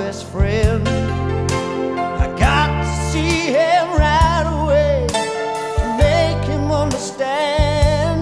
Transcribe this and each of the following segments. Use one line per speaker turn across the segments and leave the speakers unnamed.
best friend. I got to see him right away to make him understand.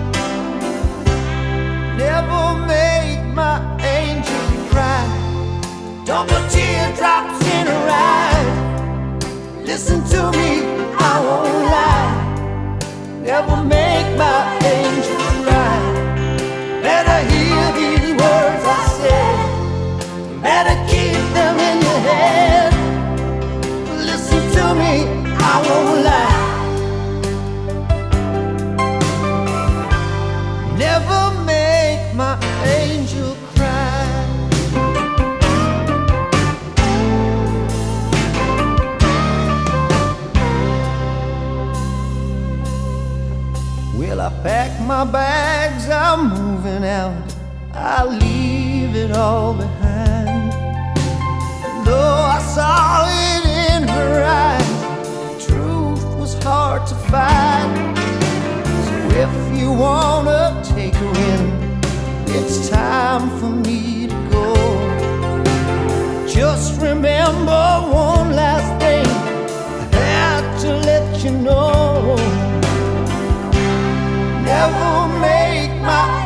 Never make my angel cry. Don't put teardrops in her eyes. Listen to me, I won't lie. Never make my angel cry. Better hear these words I say. Better keep them in your head. Listen to me, I won't lie. Never make my angel cry. Well, I pack my bags, I'm moving out. I'll leave it all behind. Though I saw it in her eyes, the truth was hard to find. So if you wanna take her in, it's time for me to go. Just remember one last thing I had to let you know. Never make my